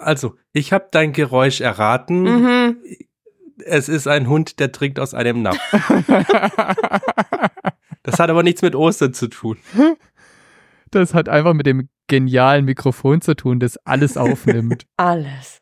Also, ich habe dein Geräusch erraten. Mhm. Es ist ein Hund, der trinkt aus einem Napf. Das hat aber nichts mit Ostern zu tun. Das hat einfach mit dem genialen Mikrofon zu tun, das alles aufnimmt. Alles.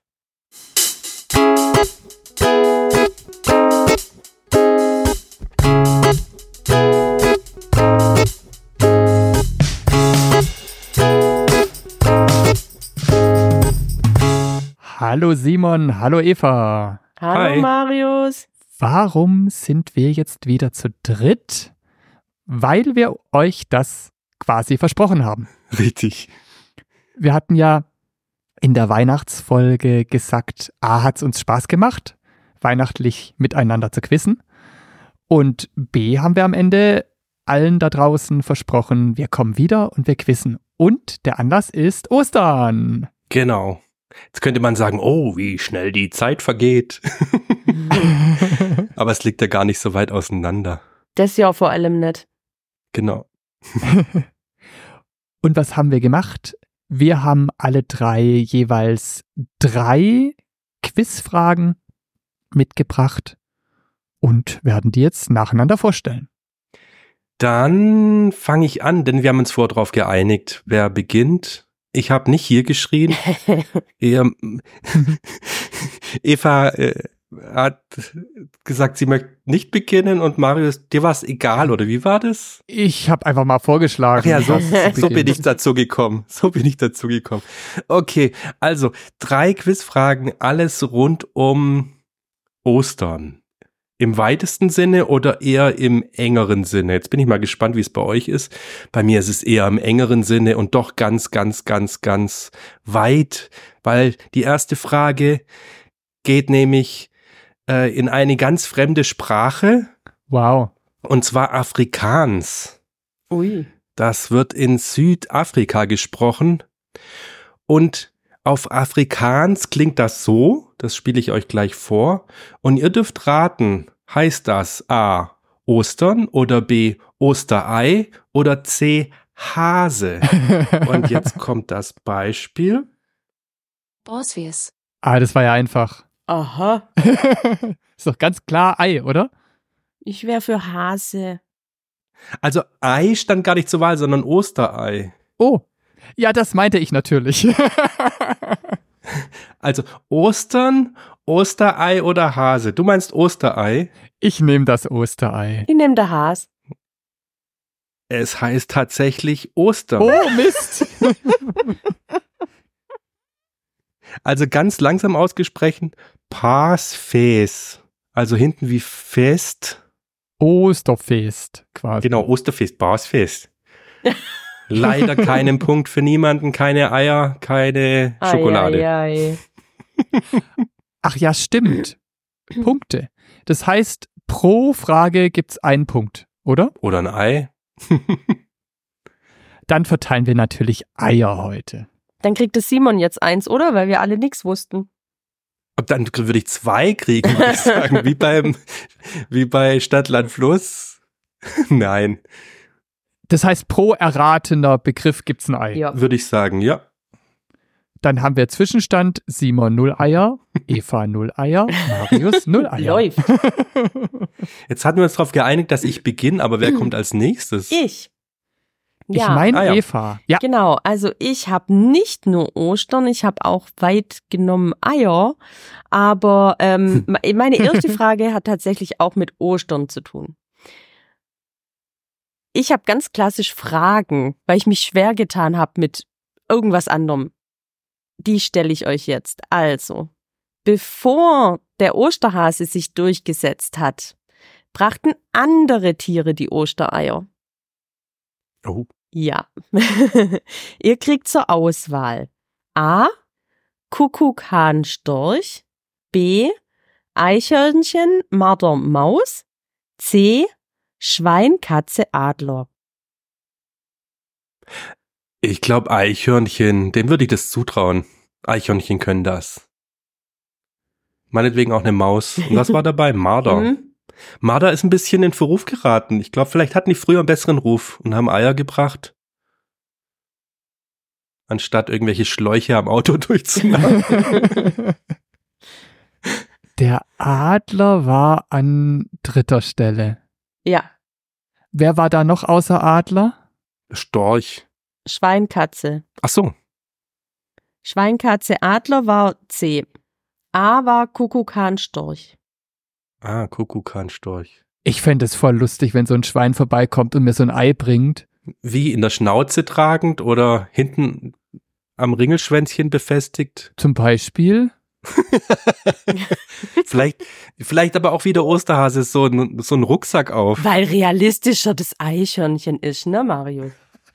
Hallo Simon, hallo Eva. Hallo Hi. Marius. Warum sind wir jetzt wieder zu dritt? Weil wir euch das quasi versprochen haben. Richtig. Wir hatten ja in der Weihnachtsfolge gesagt, A, hat es uns Spaß gemacht, weihnachtlich miteinander zu quizzen. Und B, haben wir am Ende allen da draußen versprochen, wir kommen wieder und wir quizzen. Und der Anlass ist Ostern. Genau. Jetzt könnte man sagen, oh, wie schnell die Zeit vergeht. Aber es liegt ja gar nicht so weit auseinander. Das Jahr vor allem nicht. Genau. Und was haben wir gemacht? Wir haben alle drei jeweils 3 Quizfragen mitgebracht und werden die jetzt nacheinander vorstellen. Dann fange ich an, denn wir haben uns vorher drauf geeinigt, wer beginnt. Ich habe nicht hier geschrien. Eva hat gesagt, sie möchte nicht beginnen und Marius, dir war es egal, oder wie war das? Ich habe einfach mal vorgeschlagen. Ach ja, so dass bin ich dazu gekommen. Okay, also 3 Quizfragen, alles rund um Ostern. Im weitesten Sinne oder eher im engeren Sinne? Jetzt bin ich mal gespannt, wie es bei euch ist. Bei mir ist es eher im engeren Sinne und doch ganz, ganz, ganz, ganz weit, weil die erste Frage geht nämlich in eine ganz fremde Sprache, Wow. und zwar Afrikaans. Ui. Das wird in Südafrika gesprochen und auf Afrikaans klingt das so, das spiele ich euch gleich vor, und ihr dürft raten, heißt das A. Ostern oder B. Osterei oder C. Hase? Und jetzt kommt das Beispiel. Bosvies. Das war ja einfach. Aha. Ist doch ganz klar Ei, oder? Ich wäre für Hase. Also Ei stand gar nicht zur Wahl, sondern Osterei. Oh, ja, das meinte ich natürlich. Also Ostern, Osterei oder Hase? Du meinst Osterei? Ich nehme das Osterei. Ich nehme der Has. Es heißt tatsächlich Ostern. Oh, Mist. Also ganz langsam ausgesprochen, Paasfees. Also hinten wie Fest. Osterfest quasi. Genau, Osterfest, Paasfest. Leider keinen Punkt für niemanden, keine Eier, keine Schokolade. Ei. Ach ja, stimmt. Punkte. Das heißt, pro Frage gibt's einen Punkt, oder? Oder ein Ei. Dann verteilen wir natürlich Eier heute. Dann kriegt es Simon jetzt 1, oder? Weil wir alle nichts wussten. Und dann würde ich 2 kriegen, würde ich sagen. Wie bei Stadt, Land, Fluss. Nein, Das heißt, pro erratener Begriff gibt's ein Ei. Ja. würde ich sagen, ja. Dann haben wir Zwischenstand: Simon 0 Eier, Eva 0 Eier, Marius 0 Eier. Läuft. Jetzt hatten wir uns darauf geeinigt, dass ich beginne, aber wer kommt als nächstes? Ich. Ich Ja, meine ja. Eva. Ja, genau. Also ich habe nicht nur Ostern, ich habe auch weit genommen Eier. Aber meine erste Frage hat tatsächlich auch mit Ostern zu tun. Ich habe ganz klassisch Fragen, weil ich mich schwer getan habe mit irgendwas anderem. Die stelle ich euch jetzt. Also, bevor der Osterhase sich durchgesetzt hat, brachten andere Tiere die Ostereier. Oh. Ja. Ihr kriegt zur Auswahl A. Kuckuck, Hahn, Storch. B. Eichhörnchen, Marder, Maus. C. Schwein, Katze, Adler. Ich glaube Eichhörnchen, dem würde ich das zutrauen. Eichhörnchen können das. Meinetwegen auch eine Maus. Und was war dabei? Marder. Mhm. Marder ist ein bisschen in Verruf geraten. Ich glaube, vielleicht hatten die früher einen besseren Ruf und haben Eier gebracht. anstatt irgendwelche Schläuche am Auto durchzumachen. Der Adler war an 3. Stelle. Ja. Wer war da noch außer Adler? Storch. Schweinkatze. Ach so. Schweinkatze, Adler war C. A war Kuckuck, Hahn, Storch. Kuckuck, Hahn, Storch. Ich fände es voll lustig, wenn so ein Schwein vorbeikommt und mir so ein Ei bringt. Wie, in der Schnauze tragend oder hinten am Ringelschwänzchen befestigt? Zum Beispiel. Vielleicht aber auch wie der Osterhase so ein Rucksack auf. Weil realistischer das Eichhörnchen ist, ne, Mario?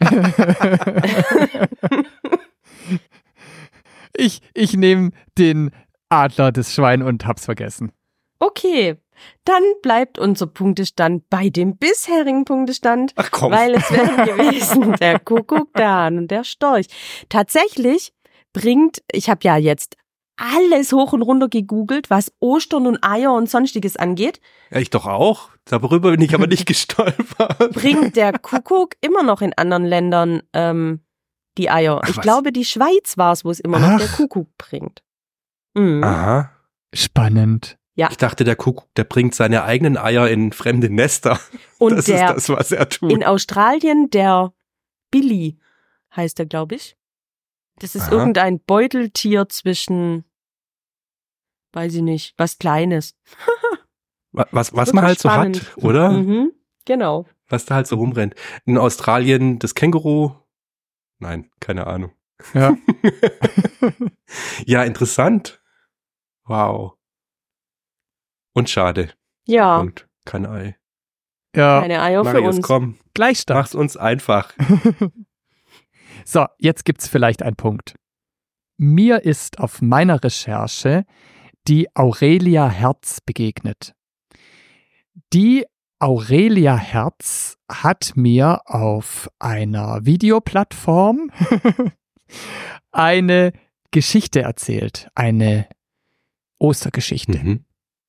Ich nehme den Adler, das Schwein und hab's vergessen. Okay, dann bleibt unser Punktestand bei dem bisherigen Punktestand, Ach komm. weil es wäre gewesen der Kuckuck, der Hahn und der Storch. Tatsächlich ich habe ja jetzt alles hoch und runter gegoogelt, was Ostern und Eier und Sonstiges angeht, Ja, ich doch auch. Darüber bin ich aber nicht gestolpert. bringt der Kuckuck immer noch in anderen Ländern die Eier. Ach, Ich was? glaube, die Schweiz war es, wo es immer noch der Ach. Kuckuck bringt. Mhm. Aha. Spannend. Ja. Ich dachte, der Kuckuck, der bringt seine eigenen Eier in fremde Nester. Und Das ist das, was er tut. in Australien, der Billy heißt er, glaube ich. Das ist Aha. irgendein Beuteltier zwischen, weiß ich nicht, was Kleines. Was Wirklich man halt so spannend. hat, oder? Mhm, genau. Was da halt so rumrennt. In Australien das Känguru. Nein, keine Ahnung. Ja. Ja, interessant. Wow. Und schade. Ja, Und kein Ei. Ja, keine Eier für Marius, uns. komm, Gleichstand. mach's uns einfach. So, jetzt gibt's vielleicht einen Punkt. Mir ist auf meiner Recherche die Aurelia Herz begegnet. Die Aurelia Herz hat mir auf einer Videoplattform eine Geschichte erzählt, eine Ostergeschichte. Mhm.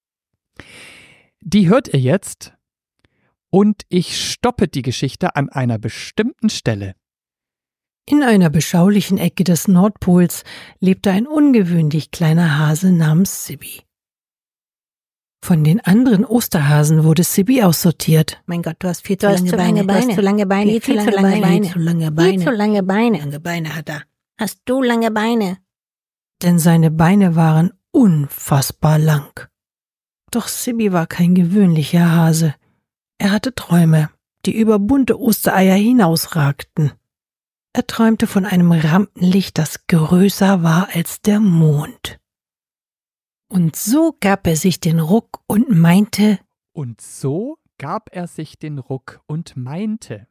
Die hört ihr jetzt und ich stoppe die Geschichte an einer bestimmten Stelle. In einer beschaulichen Ecke des Nordpols lebte ein ungewöhnlich kleiner Hase namens Sibby. Von den anderen Osterhasen wurde Sibby aussortiert. Mein Gott, du hast viel zu lange Beine. Du hast zu lange Beine. Viel zu lange Beine. Viel zu lange Beine. Lange Beine hat er. Hast du lange Beine? Denn seine Beine waren unfassbar lang. Doch Sibby war kein gewöhnlicher Hase. Er hatte Träume, die über bunte Ostereier hinausragten. Er träumte von einem Rampenlicht, das größer war als der Mond. Und so gab er sich den Ruck und meinte, Und so gab er sich den Ruck und meinte: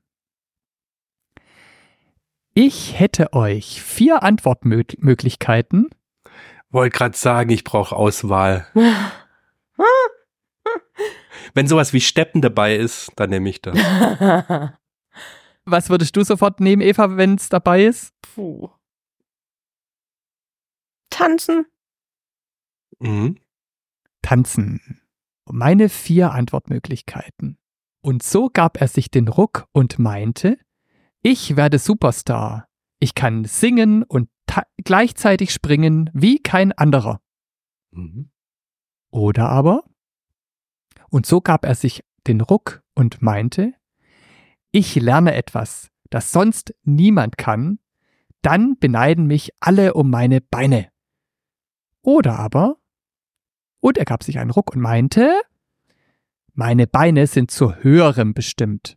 Ich hätte euch 4 Antwortmöglichkeiten. Wollte gerade sagen, ich brauche Auswahl. Wenn sowas wie Steppen dabei ist, dann nehme ich das. Was würdest du sofort nehmen, Eva, wenn es dabei ist? Puh. Tanzen? Mhm. Tanzen. Meine 4 Antwortmöglichkeiten. Und so gab er sich den Ruck und meinte: Ich werde Superstar. Ich kann singen und gleichzeitig springen wie kein anderer. Mhm. Oder aber: Und so gab er sich den Ruck und meinte: Ich lerne etwas, das sonst niemand kann, dann beneiden mich alle um meine Beine. Oder aber: Und er gab sich einen Ruck und meinte: Meine Beine sind zu Höherem bestimmt.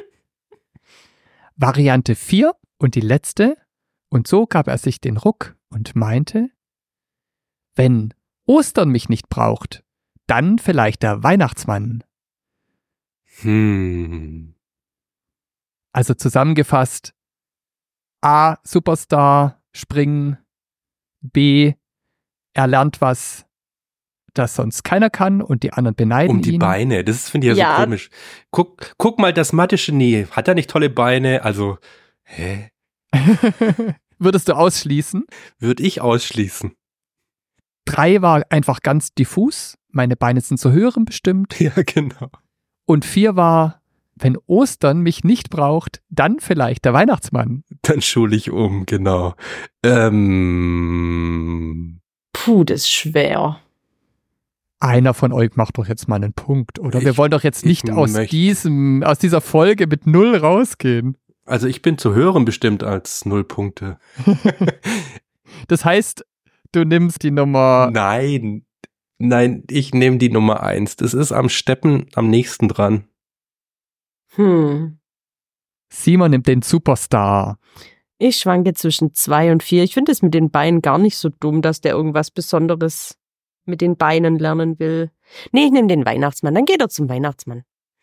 Variante 4 und die letzte: Und so gab er sich den Ruck und meinte: Wenn Ostern mich nicht braucht, dann vielleicht der Weihnachtsmann. Also zusammengefasst: A. Superstar, springen. B. Er lernt was, das sonst keiner kann und die anderen beneiden Um die ihn. Beine, das finde ich ja so komisch. Guck mal, das Mathe-Genie, hat er nicht tolle Beine? Also, hä? Würdest du ausschließen? Würde ich ausschließen. 3 war einfach ganz diffus. Meine Beine sind zu Höherem bestimmt. Ja, genau. Und 4 war: wenn Ostern mich nicht braucht, dann vielleicht der Weihnachtsmann. Dann schule ich um, genau. Puh, das ist schwer. Einer von euch macht doch jetzt mal einen Punkt, oder? Wir Ich- wollen doch jetzt nicht ich aus möchte- dieser Folge mit 0 rausgehen. Also ich bin zu hören bestimmt als 0 Punkte. Das heißt, du nimmst die Nummer. Nein, ich nehme die Nummer 1. Das ist am Steppen am nächsten dran. Simon nimmt den Superstar. Ich schwanke zwischen 2 und 4. Ich finde es mit den Beinen gar nicht so dumm, dass der irgendwas Besonderes mit den Beinen lernen will. Nee, ich nehme den Weihnachtsmann. Dann geht er zum Weihnachtsmann.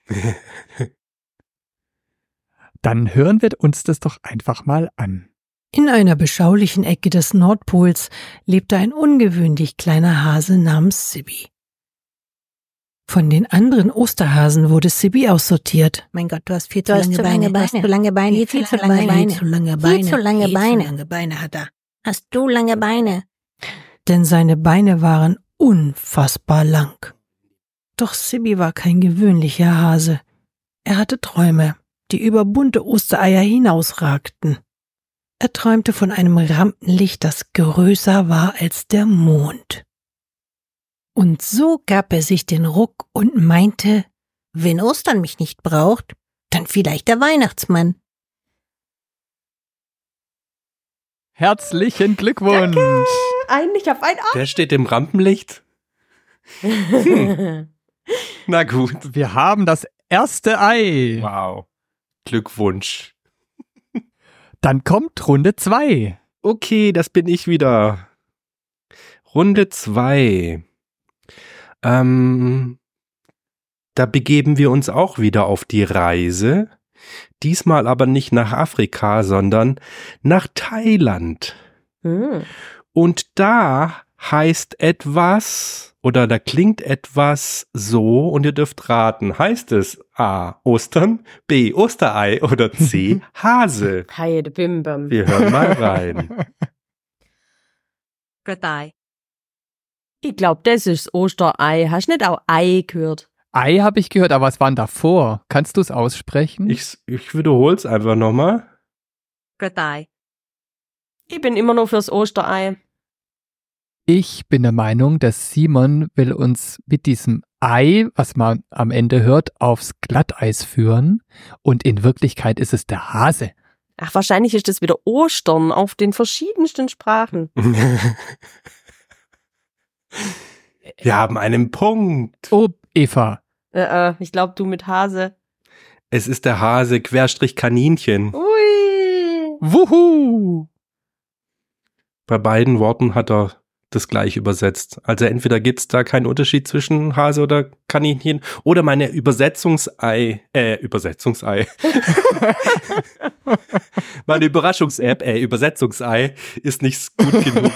Dann hören wir uns das doch einfach mal an. In einer beschaulichen Ecke des Nordpols lebte ein ungewöhnlich kleiner Hase namens Sibby. Von den anderen Osterhasen wurde Sibby aussortiert. Mein Gott, du hast viel zu lange Beine. Du hast zu lange Beine. Viel zu lange Beine. Viel zu lange Beine. Viel zu lange Beine. Viel zu lange Beine hat er. Hast du lange Beine? Denn seine Beine waren unfassbar lang. Doch Sibby war kein gewöhnlicher Hase. Er hatte Träume, die über bunte Ostereier hinausragten. Er träumte von einem Rampenlicht, das größer war als der Mond. Und so gab er sich den Ruck und meinte, Wenn Ostern mich nicht braucht, dann vielleicht der Weihnachtsmann. Herzlichen Glückwunsch! Eigentlich auf ein Der steht im Rampenlicht. Na gut. Wir haben das erste Ei. Wow. Glückwunsch. Dann kommt Runde 2. Okay, das bin ich wieder. Runde 2. Da begeben wir uns auch wieder auf die Reise. Diesmal aber nicht nach Afrika, sondern nach Thailand. Und da heißt etwas, oder da klingt etwas so, und ihr dürft raten, heißt es A. Ostern, B. Osterei oder C. Hase? Heide Bimbam. Wir hören mal rein. กระต่าย Ich glaube, das ist das Osterei. Hast du nicht auch Ei gehört? Ei habe ich gehört, aber was war denn davor? Kannst du es aussprechen? Ich wiederhole es einfach nochmal. กระต่าย Ich bin immer noch fürs Osterei. Ich bin der Meinung, dass Simon will uns mit diesem Ei, was man am Ende hört, aufs Glatteis führen. Und in Wirklichkeit ist es der Hase. Ach, wahrscheinlich ist das wieder Ostern auf den verschiedensten Sprachen. Wir haben einen Punkt. Oh, Eva. Ich glaube, du mit Hase. Es ist der Hase Querstrich Kaninchen. Ui. Wuhu! Bei beiden Worten hat er das gleich übersetzt. Also entweder gibt es da keinen Unterschied zwischen Hase oder Kaninchen oder meine Übersetzungsei. Meine Überraschungs-App, Übersetzungsei, ist nicht gut genug.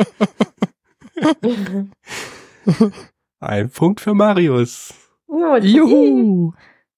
Ein Punkt für Marius. Ja, Juhu!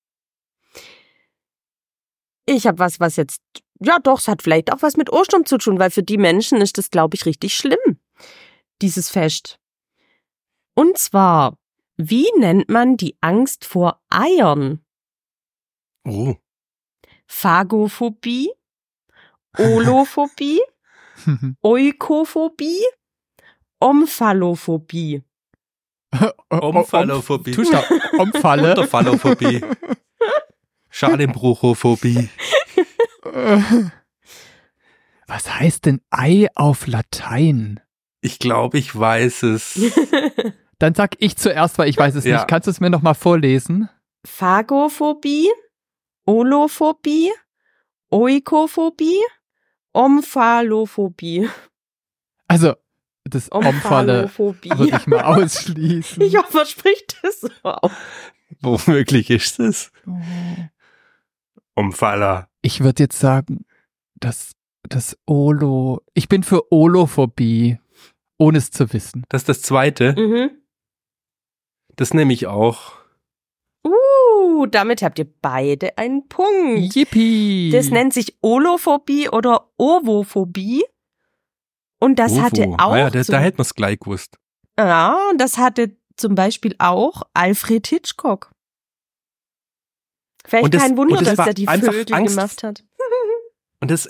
Ich habe was jetzt, ja doch, es hat vielleicht auch was mit Ostern zu tun, weil für die Menschen ist das, glaube ich, richtig schlimm, dieses Fest. Und zwar, wie nennt man die Angst vor Eiern? Oh. Phagophobie, Olophobie, Oikophobie, Omphalophobie. Omphalophobie. Omfalle. Unterphallophobie. Schalenbruchophobie. Was heißt denn Ei auf Latein? Ich glaube, ich weiß es. Dann sag ich zuerst, weil ich weiß es Ja. nicht. Kannst du es mir nochmal vorlesen? Phagophobie, Olophobie, Oikophobie, Omphalophobie. Also, das Omfalle würde ich mal ausschließen. Ich hoffe, man spricht das so aus. Womöglich ist es. Umfaller. Ich würde jetzt sagen, das Olo. Ich bin für Olophobie, ohne es zu wissen. Das ist das zweite. Mhm. Das nehme ich auch. Damit habt ihr beide einen Punkt. Yippie! Das nennt sich Olophobie oder Ovophobie. Und das hatte auch. Ah ja, da hätten wir es gleich gewusst. Ja, und das hatte zum Beispiel auch Alfred Hitchcock. Vielleicht Und das- kein Wunder, und das dass war er die einfach Vögel Angst. gemacht hat. Und das.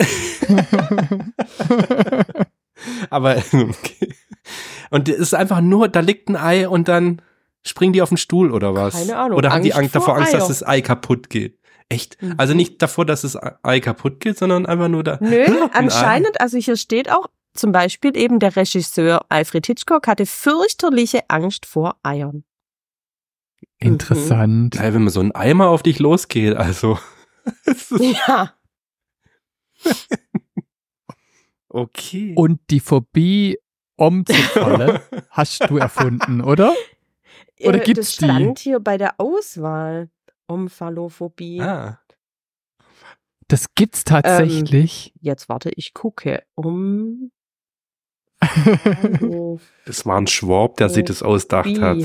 Aber. Okay. Und es ist einfach nur, da liegt ein Ei und dann springen die auf den Stuhl oder was? Keine Ahnung. Oder haben die Angst davor vor Angst, dass Eier. das Ei kaputt geht? Echt? Mhm. Also nicht davor, dass das Ei kaputt geht, sondern einfach nur da. Nö, Ein Ei. anscheinend, also hier steht auch zum Beispiel eben der Regisseur Alfred Hitchcock hatte fürchterliche Angst vor Eiern. Interessant. Geil, wenn man so ein Eimer auf dich losgeht, also. Es ist Ja. okay. Und die Phobie Omzufalle hast du erfunden, oder? Oder gibt's das stand die? hier bei der Auswahl. Omphalophobie. Ah. Das gibt's tatsächlich. Jetzt warte, ich gucke. Das war ein Schwab, der sich das ausgedacht hat.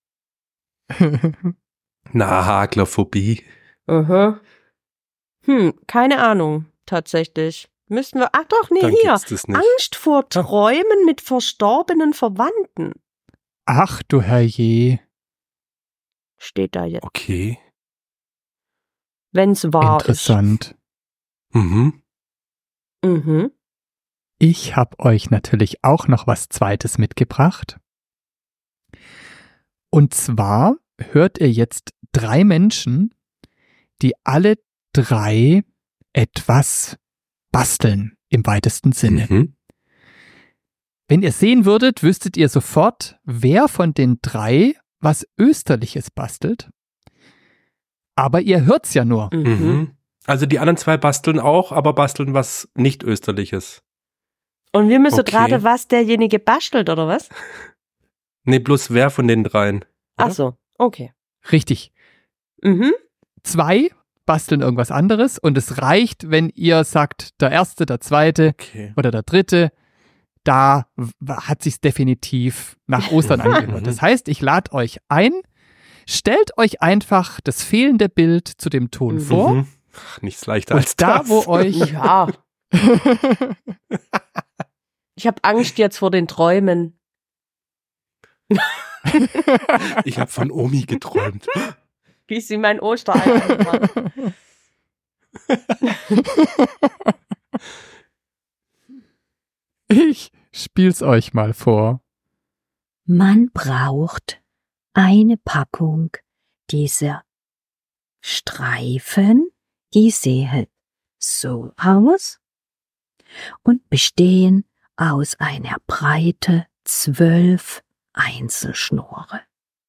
Na, Haglerphobie. Aha. Keine Ahnung, tatsächlich. Müssten wir. Ach doch, nee, Dann hier. gibt's das nicht. Angst vor Träumen mit verstorbenen Verwandten. Ach du Herrje. Steht da jetzt. Okay. Wenn's wahr Interessant. Mhm. ist. Mhm. Ich habe euch natürlich auch noch was Zweites mitgebracht. Und zwar hört ihr jetzt 3 Menschen, die alle 3 etwas basteln im weitesten Sinne. Mhm. Wenn ihr sehen würdet, wüsstet ihr sofort, wer von den 3 was Österliches bastelt. Aber ihr hört's ja nur. Mhm. Mhm. Also die anderen 2 basteln auch, aber basteln was nicht Österliches. Und wir müssen Okay. gerade, was derjenige bastelt, oder was? Nee, bloß wer von den 3? Ach so, okay. Richtig. Mhm. 2 basteln irgendwas anderes und es reicht, wenn ihr sagt, der Erste, der Zweite Okay. oder der Dritte, da hat sich's definitiv nach Ostern angehört. Das heißt, ich lade euch ein, stellt euch einfach das fehlende Bild zu dem Ton Mhm. vor Mhm. Ach, nichts leichter als und da, das. wo euch Ja. Ich habe Angst jetzt vor den Träumen. Ich habe von Omi geträumt. Wie sie mein Osterei anmacht. Ich spiel's euch mal vor. Man braucht eine Packung dieser Streifen, die sehen so aus und bestehen aus einer Breite 12 Einzelschnore.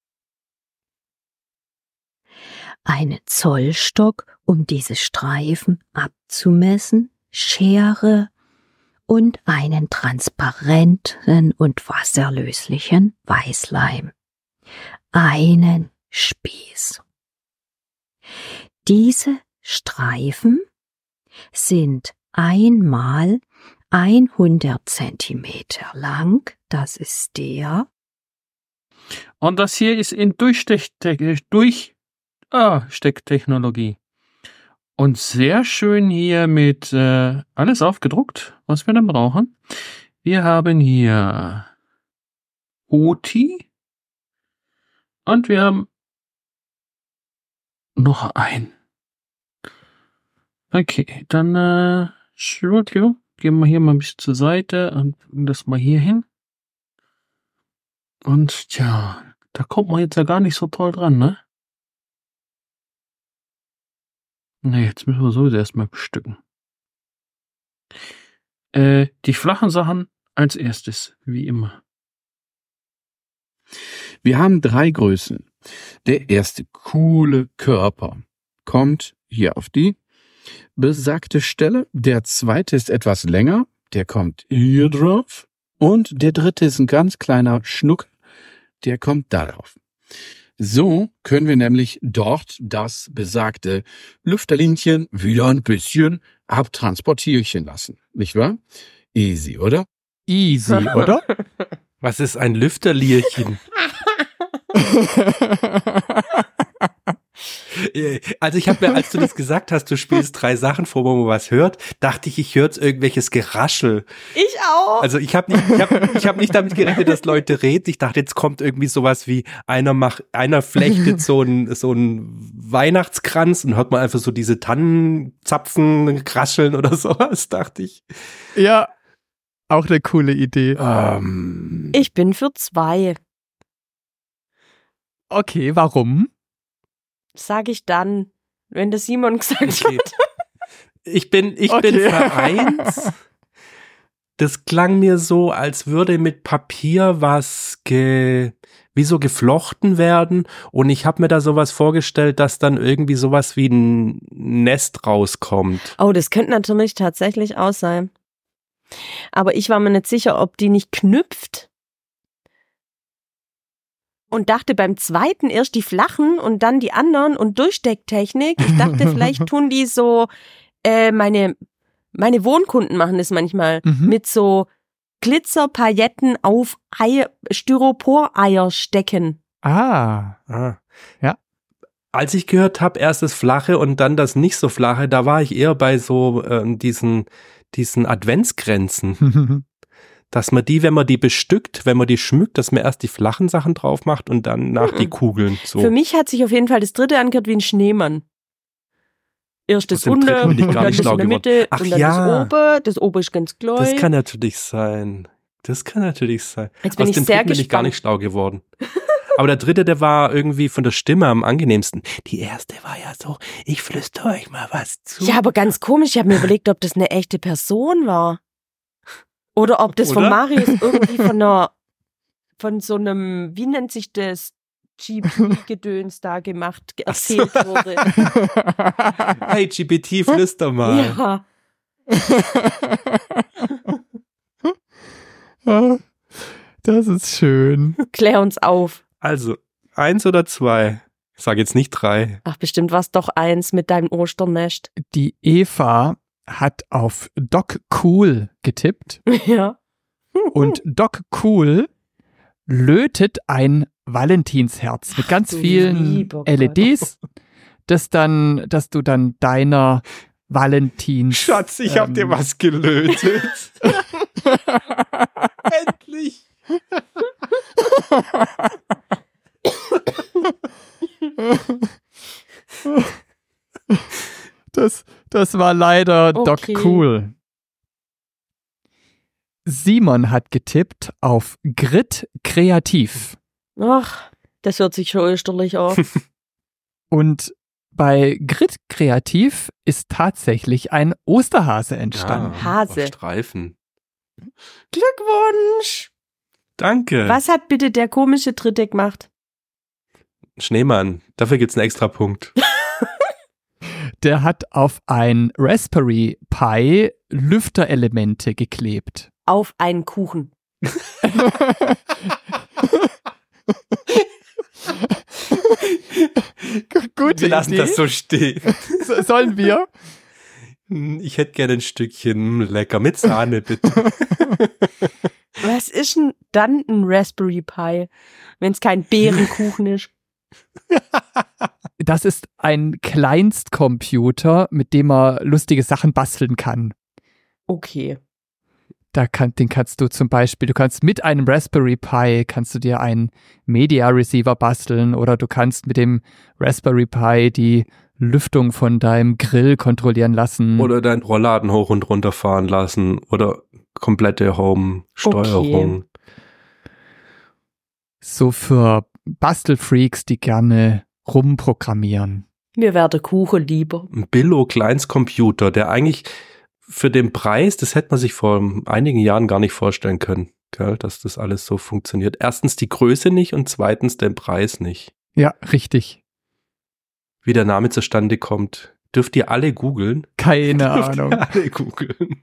Einen Zollstock, um diese Streifen abzumessen, Schere und einen transparenten und wasserlöslichen Weißleim. Einen Spieß. Diese Streifen sind einmal 100 Zentimeter lang, das ist der, Und das hier ist in Durchstecktechnologie. Und sehr schön hier mit alles aufgedruckt, was wir dann brauchen. Wir haben hier OT und wir haben noch ein. Okay, dann gehen wir hier mal ein bisschen zur Seite und bringen das mal hier hin. Und tja, da kommt man jetzt ja gar nicht so toll dran, ne? Ne, jetzt müssen wir sowieso erstmal bestücken. Die flachen Sachen als erstes, wie immer. Wir haben 3 Größen. Der erste coole Körper kommt hier auf die besagte Stelle. Der zweite ist etwas länger. Der kommt hier drauf. Und der dritte ist ein ganz kleiner Schnuck. Der kommt darauf. So können wir nämlich dort das besagte Lüfterlinchen wieder ein bisschen abtransportieren lassen. Nicht wahr? Easy, oder? Easy, oder? Was ist ein Lüfterlierchen? Also ich habe mir, als du das gesagt hast, du spielst 3 Sachen vor, wo man was hört, dachte ich höre jetzt irgendwelches Geraschel. Ich auch. Also ich habe nicht damit gerechnet, dass Leute reden. Ich dachte, jetzt kommt irgendwie sowas wie einer flechtet so ein Weihnachtskranz und hört man einfach so diese Tannenzapfen krascheln oder sowas, dachte ich. Ja, auch eine coole Idee. Ich bin für 2. Okay, warum? Sag ich dann, wenn der Simon gesagt Okay. hat. Ich bin für 1. Das klang mir so, als würde mit Papier was wie so geflochten werden. Und ich habe mir da sowas vorgestellt, dass dann irgendwie sowas wie ein Nest rauskommt. Oh, das könnte natürlich tatsächlich auch sein. Aber ich war mir nicht sicher, ob die nicht knüpft. Und dachte beim zweiten erst die flachen und dann die anderen und Durchstecktechnik. Ich dachte, vielleicht tun die so, meine Wohnkunden machen das manchmal mit so Glitzerpailletten auf Styropor-Eier stecken. Ah. Ja. Als ich gehört habe, erst das Flache und dann das nicht so Flache, da war ich eher bei so diesen Adventsgrenzen. Dass man die, wenn man die bestückt, wenn man die schmückt, dass man erst die flachen Sachen drauf macht und dann nach die Kugeln. So. Für mich hat sich auf jeden Fall das dritte angehört wie ein Schneemann. Erst das Aus dem unten, dritten bin ich und gar dann nicht das in schlau der geworden. Mitte Ach und dann ja. das oben. Das oben ist ganz gleich. Das kann natürlich sein. Jetzt bin Aus ich dem sehr dritten bin ich gar nicht schlau geworden. Aber der dritte, der war irgendwie von der Stimme am angenehmsten. Die erste war ja so, ich flüstere euch mal was zu. Ja, aber ganz komisch. Ich habe mir überlegt, ob das eine echte Person war. Oder ob das von Oder? Marius irgendwie von so einem, wie nennt sich das, GP-Gedöns da erzählt wurde. Hey, GPT, flüster mal. Ja, Das ist schön. klär uns auf. Also, 1 oder 2? Ich sage jetzt nicht 3. Ach, bestimmt war es doch 1 mit deinem Osternest. Die Eva hat auf Doc Cool getippt Ja. und Doc Cool lötet ein Valentinsherz mit ganz du vielen lieber Gott. LEDs, dass du dann deiner Valentins... Schatz, ich hab dir was gelötet. Endlich. Das war leider Okay. Doc Cool. Simon hat getippt auf Grit Kreativ. Ach, das hört sich schon österlich auf. Und bei Grit Kreativ ist tatsächlich ein Osterhase entstanden. Hase. auf Streifen. Glückwunsch! Danke. Was hat bitte der komische Dritte gemacht? Schneemann, dafür gibt's einen extra Punkt. Der hat auf ein Raspberry Pi Lüfterelemente geklebt. Auf einen Kuchen. Gute Wir lassen Idee. das so stehen. Sollen wir? Ich hätte gerne ein Stückchen lecker mit Sahne, bitte. Was ist denn dann ein Raspberry Pi, wenn es kein Beerenkuchen ist? Das ist ein Kleinstcomputer, mit dem man lustige Sachen basteln kann. Okay. Den kannst du zum Beispiel, du kannst mit einem Raspberry Pi, kannst du dir einen Media Receiver basteln oder du kannst mit dem Raspberry Pi die Lüftung von deinem Grill kontrollieren lassen. Oder deinen Rollladen hoch und runter fahren lassen oder komplette Home-Steuerung. So für Bastelfreaks, die gerne rumprogrammieren. Mir wäre der Kuchen lieber. Ein Billo-Kleinstcomputer, der eigentlich für den Preis, das hätte man sich vor einigen Jahren gar nicht vorstellen können, gell, dass das alles so funktioniert. Erstens die Größe nicht und zweitens den Preis nicht. Ja, richtig. Wie der Name zustande kommt, dürft ihr alle googeln? Keine Dürft ihr Ahnung. alle googeln.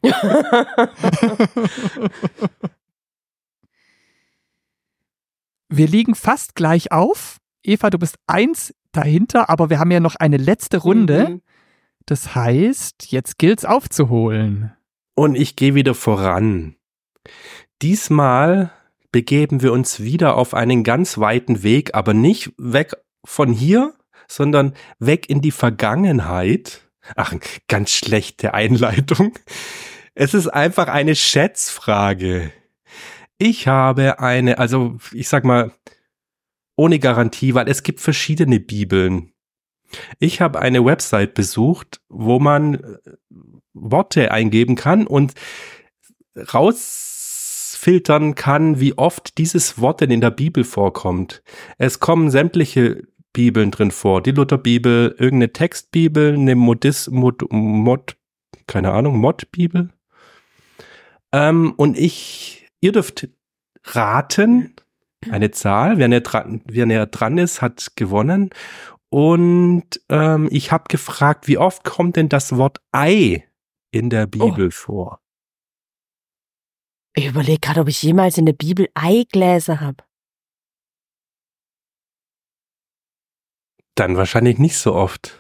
Wir liegen fast gleich auf. Eva, du bist 1 dahinter, aber wir haben ja noch eine letzte Runde. Mhm. Das heißt, jetzt gilt's aufzuholen. Und ich gehe wieder voran. Diesmal begeben wir uns wieder auf einen ganz weiten Weg, aber nicht weg von hier, sondern weg in die Vergangenheit. Ach, ganz schlechte Einleitung. Es ist einfach eine Schätzfrage. Ich habe also ich sag mal, ohne Garantie, weil es gibt verschiedene Bibeln. Ich habe eine Website besucht, wo man Worte eingeben kann und rausfiltern kann, wie oft dieses Wort denn in der Bibel vorkommt. Es kommen sämtliche Bibeln drin vor. Die Lutherbibel, irgendeine Textbibel, eine Mod-Bibel. Und ihr dürft raten, eine Zahl, wer näher dran ist, hat gewonnen. Und ich habe gefragt, wie oft kommt denn das Wort Ei in der Bibel vor? Ich überlege gerade, ob ich jemals in der Bibel Eigläser habe. Dann wahrscheinlich nicht so oft.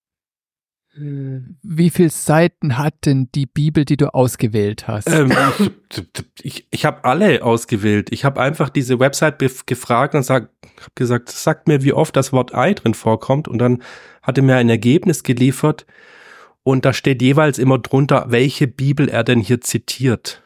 Wie viele Seiten hat denn die Bibel, die du ausgewählt hast? Ich habe alle ausgewählt. Ich habe einfach diese Website gefragt und habe gesagt, sagt mir, wie oft das Wort Ei drin vorkommt. Und dann hat er mir ein Ergebnis geliefert. Und da steht jeweils immer drunter, welche Bibel er denn hier zitiert.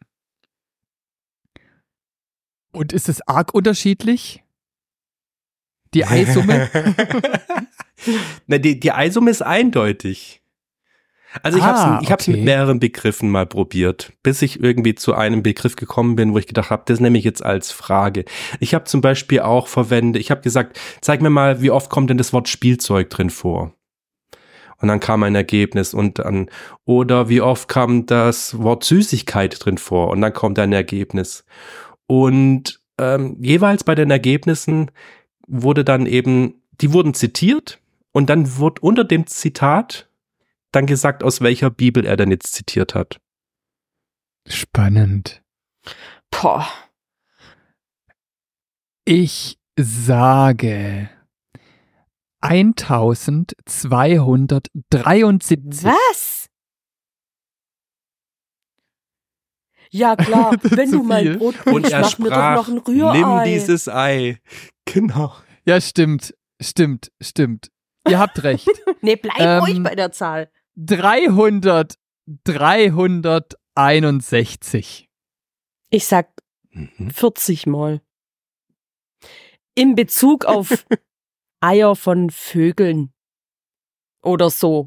Und ist es arg unterschiedlich? Die Eisumme? Na, die Eisumme ist eindeutig. Also ich hab's mit mehreren Begriffen mal probiert, bis ich irgendwie zu einem Begriff gekommen bin, wo ich gedacht habe, das nehme ich jetzt als Frage. Ich habe zum Beispiel auch ich habe gesagt, zeig mir mal, wie oft kommt denn das Wort Spielzeug drin vor? Und dann kam ein Ergebnis oder wie oft kam das Wort Süßigkeit drin vor? Und dann kommt ein Ergebnis. Und jeweils bei den Ergebnissen wurde dann eben, die wurden zitiert und dann wurde unter dem Zitat dann gesagt, aus welcher Bibel er denn jetzt zitiert hat. Spannend. Boah. Ich sage 1273. Was? Ja klar, wenn Zu du mein viel. Brot Und kriegst, er mach mir doch sprach, noch ein Rührei. nimm dieses Ei. Genau. Ja, stimmt. Ihr habt recht. Nee, bleib ruhig bei der Zahl. 361. Ich sag 40 Mal. In Bezug auf Eier von Vögeln. Oder so.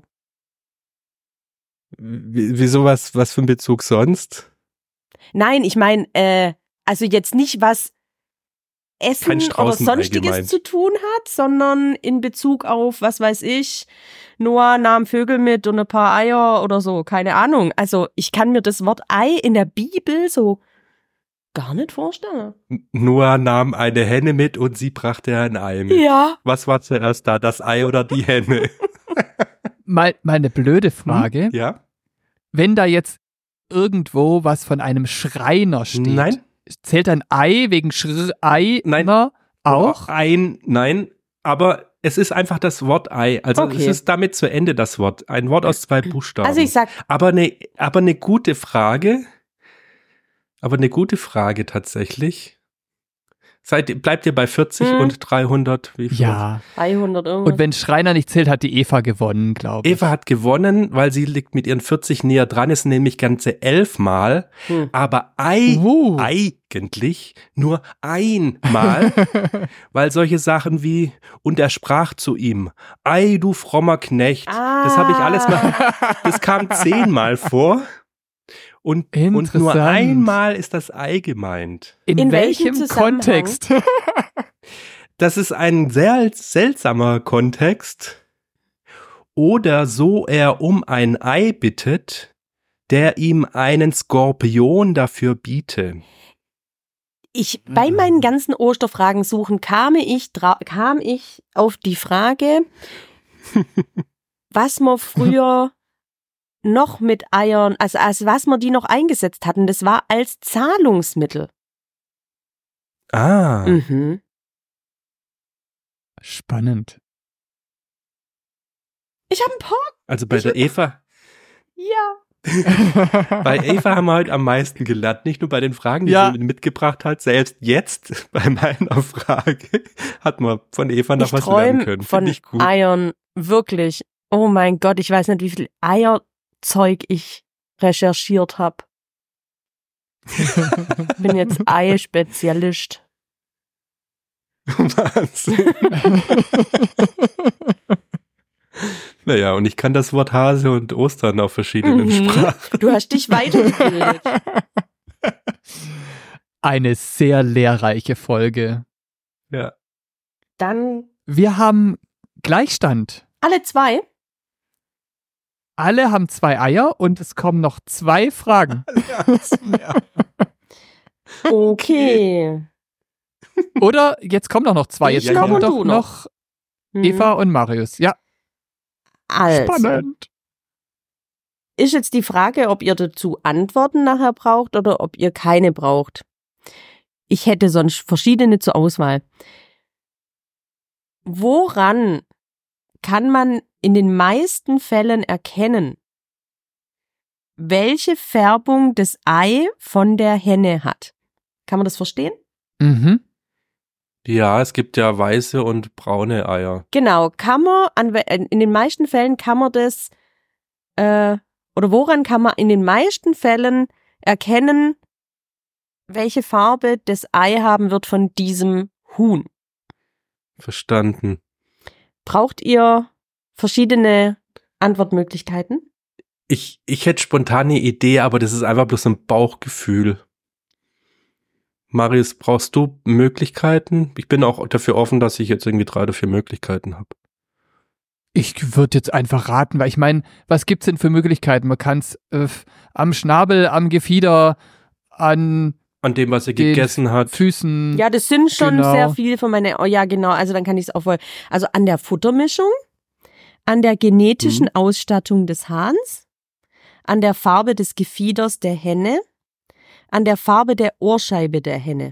Wieso was für ein Bezug sonst? Nein, ich meine, also jetzt nicht was Essen oder Sonstiges gemeint. zu tun hat, sondern in Bezug auf, was weiß ich, Noah nahm Vögel mit und ein paar Eier oder so, keine Ahnung. Also ich kann mir das Wort Ei in der Bibel so gar nicht vorstellen. Noah nahm eine Henne mit und sie brachte ein Ei mit. Ja. Was war zuerst da, das Ei oder die Henne? Mal eine blöde Frage. Ja? Wenn da jetzt irgendwo was von einem Schreiner steht, Nein. zählt ein Ei wegen Ei Nein. auch? Nein, aber es ist einfach das Wort Ei. Also Okay. es ist damit zu Ende das Wort. Ein Wort aus 2 Buchstaben. Also ich sag, Aber eine gute Frage. Aber eine gute Frage tatsächlich. Bleibt ihr bei 40 und 300? Wie viel? Ja. 300 irgendwas. Und wenn Schreiner nicht zählt, hat die Eva gewonnen, glaube ich. Eva hat gewonnen, weil sie liegt mit ihren 40 näher dran, ist nämlich ganze 11 Mal, aber eigentlich nur einmal, weil solche Sachen wie, und er sprach zu ihm, Ei, du frommer Knecht, das habe ich alles mal, das kam 10-mal vor und nur Interessant. einmal ist das Ei gemeint. In welchem welchem Zusammenhang? Kontext? Das ist ein sehr seltsamer Kontext. Oder so er um ein Ei bittet, der ihm einen Skorpion dafür biete. Bei meinen ganzen Osterfragen suchen kam ich auf die Frage, was man früher noch mit Eiern, also als was man die noch eingesetzt hatten, das war als Zahlungsmittel. Ah. Mhm. Spannend. Ich habe einen Punkt. Also bei der Eva, Ja. Bei Eva haben wir heute am meisten gelernt. Nicht nur bei den Fragen, die Ja. sie mitgebracht hat, selbst jetzt bei meiner Frage hat man von Eva noch Ich was lernen träume können. von Finde ich gut. Eiern. Wirklich. Oh mein Gott, ich weiß nicht, wie viel Eierzeug ich recherchiert habe. Bin jetzt Ei-Spezialist. Wahnsinn. Naja, und ich kann das Wort Hase und Ostern auf verschiedenen Sprachen. Du hast dich weitergebildet. Eine sehr lehrreiche Folge. Ja. Dann Wir haben Gleichstand. alle 2. Alle haben 2 Eier und es kommen noch 2 Fragen. Okay. Oder jetzt kommen doch noch 2. Ich Jetzt noch kommen und doch du noch Mhm. Eva und Marius. Ja, Also, spannend. ist jetzt die Frage, ob ihr dazu Antworten nachher braucht oder ob ihr keine braucht. Ich hätte sonst verschiedene zur Auswahl. Woran kann man in den meisten Fällen erkennen, welche Färbung das Ei von der Henne hat? Kann man das verstehen? Mhm. Ja, es gibt ja weiße und braune Eier. Genau, kann man in den meisten Fällen kann man das oder woran kann man in den meisten Fällen erkennen, welche Farbe das Ei haben wird von diesem Huhn? Verstanden. Braucht ihr verschiedene Antwortmöglichkeiten? Ich hätte spontan eine Idee, aber das ist einfach bloß ein Bauchgefühl. Marius, brauchst du Möglichkeiten? Ich bin auch dafür offen, dass ich jetzt irgendwie 3 oder 4 Möglichkeiten habe. Ich würde jetzt einfach raten, weil ich meine, was gibt's denn für Möglichkeiten? Man kann es am Schnabel, am Gefieder, an An dem, was er Den gegessen hat. Füßen. Ja, das sind schon Genau. sehr viele von meinen. Oh ja, genau. Also dann kann ich es auch wohl. Also an der Futtermischung, an der genetischen Ausstattung des Hahns, an der Farbe des Gefieders der Henne, an der Farbe der Ohrscheibe der Henne.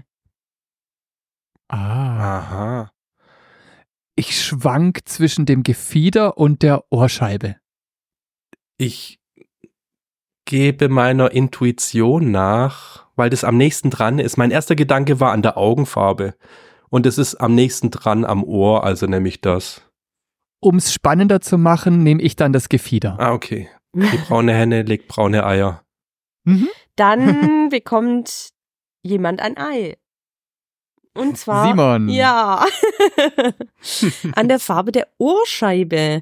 Aha. Ich schwank zwischen dem Gefieder und der Ohrscheibe. Ich gebe meiner Intuition nach, weil das am nächsten dran ist. Mein erster Gedanke war an der Augenfarbe. Und es ist am nächsten dran am Ohr, also nehme ich das. Um es spannender zu machen, nehme ich dann das Gefieder. Ah, okay. Die braune Henne legt braune Eier. Mhm. Dann bekommt jemand ein Ei. Und zwar Simon. Ja. An der Farbe der Ohrscheibe.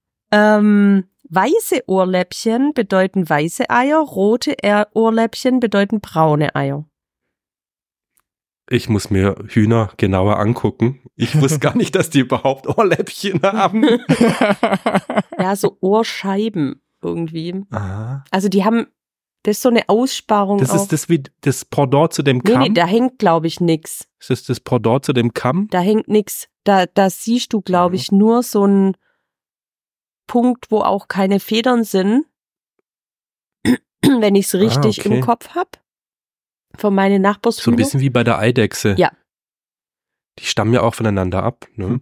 Weiße Ohrläppchen bedeuten weiße Eier, rote Ohrläppchen bedeuten braune Eier. Ich muss mir Hühner genauer angucken. Ich wusste gar nicht, dass die überhaupt Ohrläppchen haben. Ja, so Ohrscheiben irgendwie. Aha. Also die haben, das ist so eine Aussparung Das auch. ist das wie das Pendant zu dem Nee, Kamm. nee, da hängt, glaube ich, nix. Ist das das Pendant zu dem Kamm? Da hängt nix. Da siehst du, glaube ich, nur so einen Punkt, wo auch keine Federn sind. Wenn ich es richtig okay. im Kopf hab. Von meinen So ein Nachbarshühnern. bisschen wie bei der Eidechse. Ja. Die stammen ja auch voneinander ab, ne?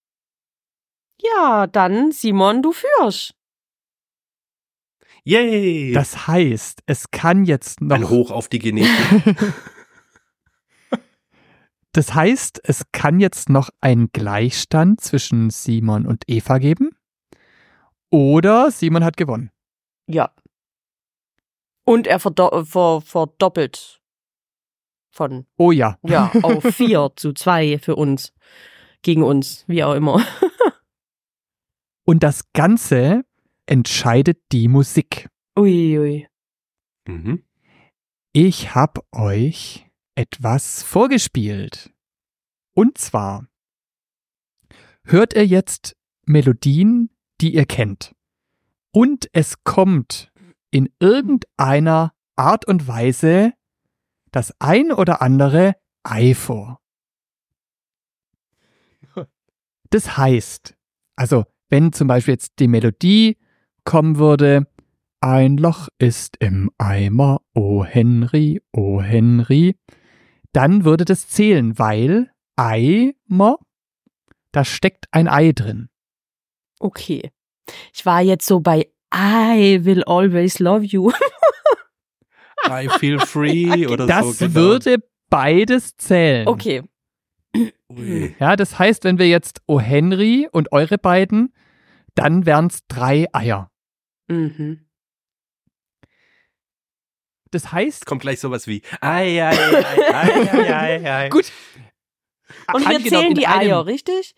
Ja, dann, Simon, du führst. Yay! Das heißt, es kann jetzt noch. Ein Hoch auf die Genetik. Das heißt, es kann jetzt noch einen Gleichstand zwischen Simon und Eva geben. Oder Simon hat gewonnen. Ja. Und er verdoppelt von, Oh ja. ja, auf 4-2 für uns. Gegen uns, wie auch immer. Und das Ganze entscheidet die Musik. Uiui. Mhm. Ich habe euch etwas vorgespielt. Und zwar hört ihr jetzt Melodien, die ihr kennt. Und es kommt in irgendeiner Art und Weise das ein oder andere Ei vor. Das heißt, also wenn zum Beispiel jetzt die Melodie kommen würde, ein Loch ist im Eimer, oh Henry, dann würde das zählen, weil Eimer, da steckt ein Ei drin. Okay. Ich war jetzt so bei I will always love you. I feel free oder Das so. Genau. würde beides zählen. Okay. Ui. Ja, das heißt, wenn wir jetzt O. Henry und eure beiden, dann wären es 3 Eier. Mhm. Das heißt, Kommt gleich sowas wie Ei, ei, ei, ei, ei, ei, ei. gut. Und wir Angenommen, zählen in die einem- Eier, richtig?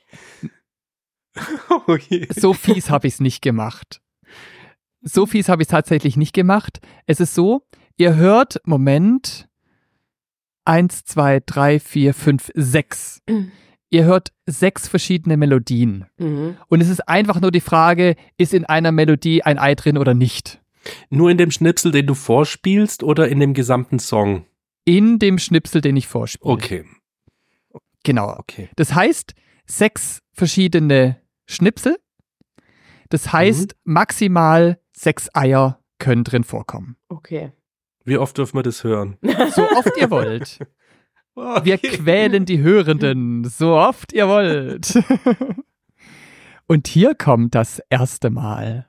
Oh je. So fies habe ich es nicht gemacht. So fies habe ich es tatsächlich nicht gemacht. Es ist so, ihr hört, Moment, 1, 2, 3, 4, 5, 6. Ihr hört 6 verschiedene Melodien. Mhm. Und es ist einfach nur die Frage, ist in einer Melodie ein Ei drin oder nicht? Nur in dem Schnipsel, den du vorspielst oder in dem gesamten Song? In dem Schnipsel, den ich vorspiele. Okay, Genau. okay. Das heißt, 6 verschiedene Schnipsel. Das heißt, maximal 6 Eier können drin vorkommen. Okay. Wie oft dürfen wir das hören? So oft ihr wollt. Wir quälen die Hörenden, so oft ihr wollt. Und hier kommt das erste Mal.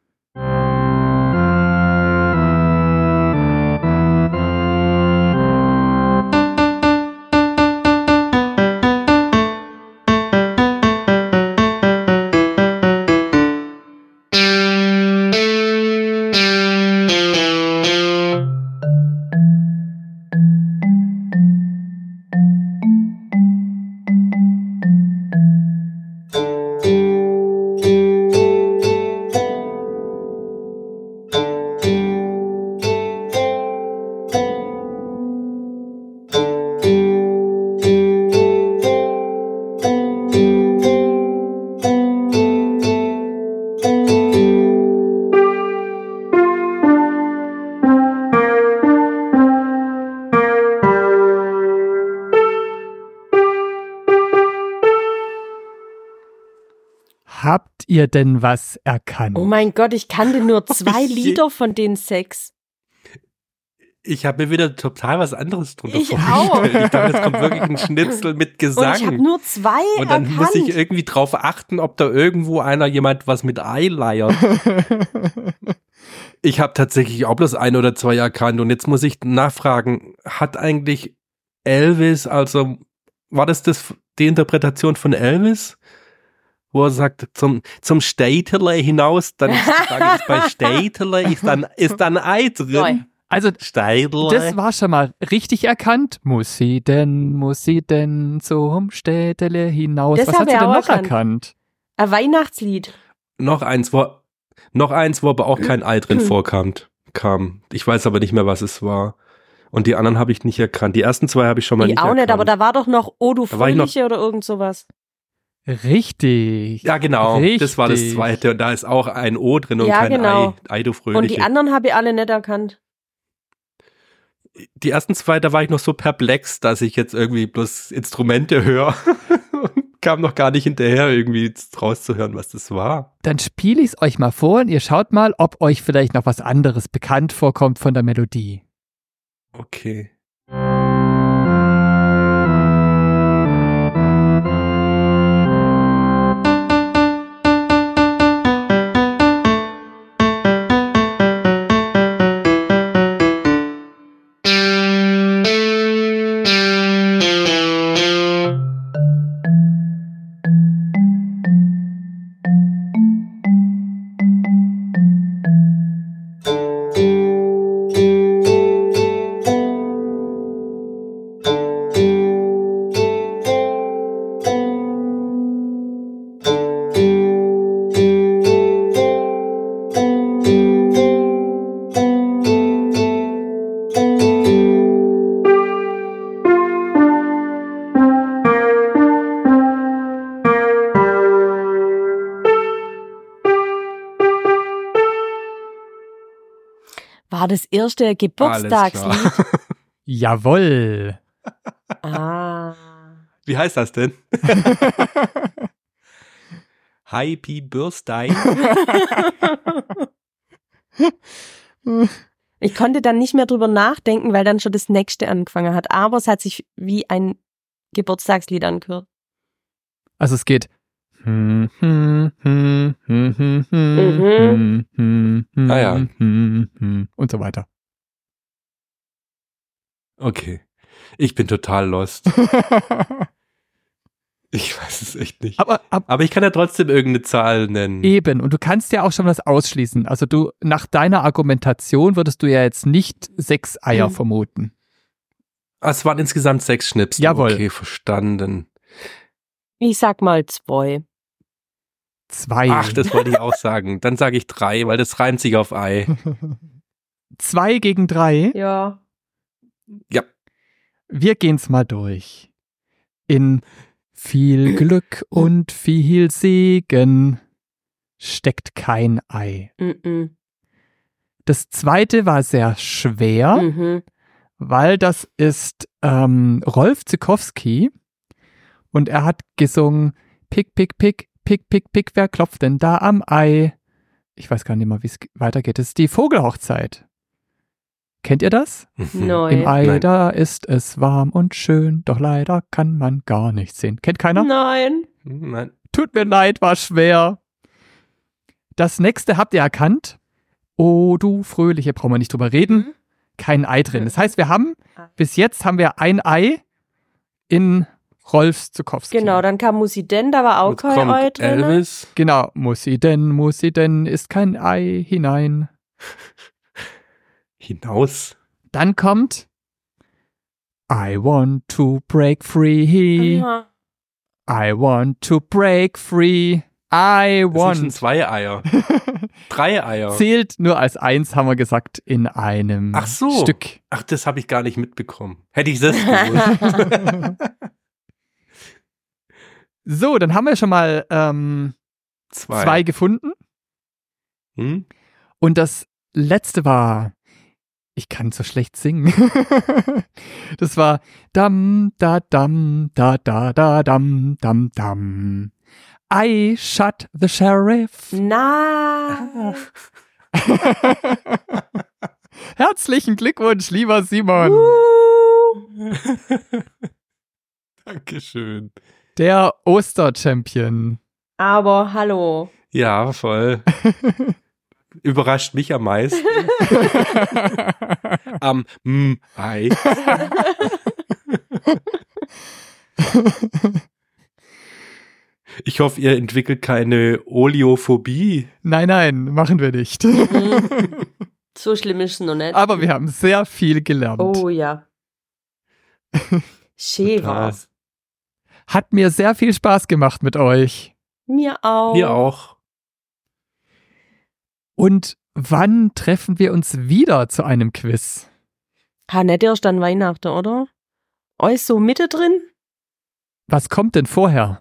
Habt ihr denn was erkannt? Oh mein Gott, ich kannte nur 2 je. Lieder von den 6. Ich habe mir wieder total was anderes drunter Ich vorgestellt. Ich dachte, jetzt kommt wirklich ein Schnipsel mit Und ich habe Gesang. nur 2 Und dann erkannt. muss ich irgendwie drauf achten, ob da irgendwo jemand was mit Ei leiert. Ich habe tatsächlich auch bloß 1 oder 2 erkannt. Und jetzt muss ich nachfragen, hat eigentlich Elvis, also war das die Interpretation von Elvis? Wo er sagt, zum Städtele hinaus, dann sage ich, bei Städtele ist dann Ei Neu. drin. Also, Städtele. das war schon mal richtig erkannt. Muss sie denn zum Städtele hinaus? Das Was hab hat sie ich denn auch noch erkannt. erkannt? Ein Weihnachtslied. Noch eins, wo aber auch kein Ei drin vorkam. Ich weiß aber nicht mehr, was es war. Und die anderen habe ich nicht erkannt. Die ersten 2 habe ich schon mal Ich nicht auch erkannt. nicht, aber da war doch noch Oh, du Da war ich noch- Fröhliche oder irgend sowas. Richtig. Ja, genau. Richtig. Das war das zweite. Und da ist auch ein O drin und Ja, kein genau. Ei, du Und Fröhliche. die anderen habe ich alle nicht erkannt. Die ersten 2, da war ich noch so perplex, dass ich jetzt irgendwie bloß Instrumente höre. Und kam noch gar nicht hinterher, irgendwie rauszuhören, was das war. Dann spiele ich es euch mal vor und ihr schaut mal, ob euch vielleicht noch was anderes bekannt vorkommt von der Melodie. Okay. War das erste Geburtstagslied? Jawohl. Ah. Wie heißt das denn? Happy Birthday. Ich konnte dann nicht mehr drüber nachdenken, weil dann schon das nächste angefangen hat. Aber es hat sich wie ein Geburtstagslied angehört. Also es geht. Ah ja. Und so weiter. Okay. Ich bin total lost. Ich weiß es echt nicht. Aber ich kann ja trotzdem irgendeine Zahl nennen. Eben, und du kannst ja auch schon was ausschließen. Also du, nach deiner Argumentation würdest du ja jetzt nicht 6 Eier vermuten. Es waren insgesamt 6 Schnipsel. Jawohl. Okay, verstanden. Ich sag mal 2. 2. Ach, das wollte ich auch sagen. Dann sage ich 3, weil das reimt sich auf Ei. 2 gegen 3. Ja. Ja. Wir gehen's mal durch. In viel Glück und viel Segen steckt kein Ei. Mhm. Das zweite war sehr schwer, Mhm. weil das ist Rolf Zukowski und er hat gesungen Pick, pick, pick, pick, pick, pick, wer klopft denn da am Ei? Ich weiß gar nicht mehr, wie es weitergeht. Das ist die Vogelhochzeit. Kennt ihr das? Neu. Im Ei, Nein. da ist es warm und schön, doch leider kann man gar nichts sehen. Kennt keiner? Nein. Nein. Tut mir leid, war schwer. Das nächste habt ihr erkannt. Oh, du Fröhliche, brauchen wir nicht drüber reden. Kein Ei drin. Das heißt, bis jetzt haben wir ein Ei in Rolfs Zukowski. Genau, dann kam Musi denn, da war auch Jetzt kein Ei kommt drin. Elvis. Genau, muss sie denn, ist kein Ei hinein. Hinaus. Dann kommt I want to break free. Aha. I want to break free. I Das sind schon want. 2 Eier. 3 Eier. Zählt nur als 1, haben wir gesagt, in einem Ach so. Stück. Ach, das habe ich gar nicht mitbekommen. Hätte ich das gewusst. So, dann haben wir schon mal 2 gefunden. Hm? Und das letzte war, ich kann so schlecht singen. Das war dam, da, dam, da, da, da, dam, dam, dam. I shot the sheriff. Na. Herzlichen Glückwunsch, lieber Simon. Dankeschön. Der Oster-Champion. Aber hallo. Ja, voll. Überrascht mich am meisten. Am Ei. Ich hoffe, ihr entwickelt keine Oleophobie. Nein, machen wir nicht. So schlimm ist es noch nicht. Aber wir haben sehr viel gelernt. Oh ja. Schön Total. war's. Hat mir sehr viel Spaß gemacht mit euch. Mir auch. Hier auch. Und wann treffen wir uns wieder zu einem Quiz? Ha, nicht erst an Weihnachten, oder? Euch so Mitte drin? Was kommt denn vorher?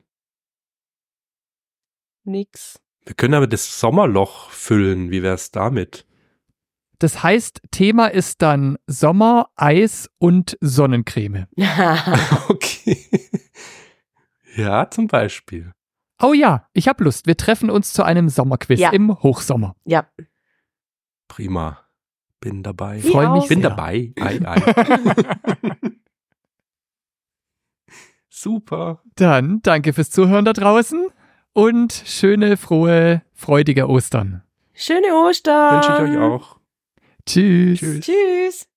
Nix. Wir können aber das Sommerloch füllen. Wie wär's damit? Das heißt, Thema ist dann Sommer, Eis und Sonnencreme. Okay. Ja, zum Beispiel. Oh ja, ich habe Lust. Wir treffen uns zu einem Sommerquiz Ja. im Hochsommer. Ja. Prima. Bin dabei. Ich Freu mich auch. Bin sehr. dabei. Ei. Super. Dann danke fürs Zuhören da draußen und schöne, frohe, freudige Ostern. Schöne Ostern. Wünsche ich euch auch. Tschüss. Tschüss. Tschüss.